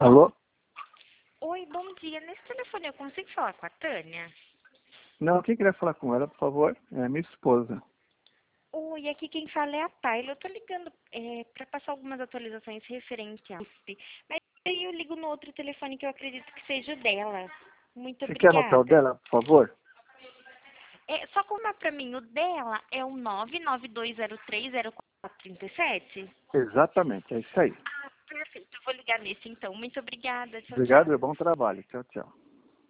Alô? Oi, bom dia. Nesse telefone eu consigo falar com a Tânia? Não, quem queria falar com ela, por favor? É minha esposa. Oi, aqui quem fala é a Tayla. Eu tô ligando para passar algumas atualizações referente à USP. Mas aí eu ligo no outro telefone que eu acredito que seja o dela. Muito Você quer anotar o obrigada. dela, por favor? Só confirmar para mim, o dela é o 992030437? Exatamente, é isso aí. Ah, perfeito. Eu vou ligar nesse então. Muito obrigada. Tchau, Obrigado tchau. e bom trabalho. Tchau, tchau.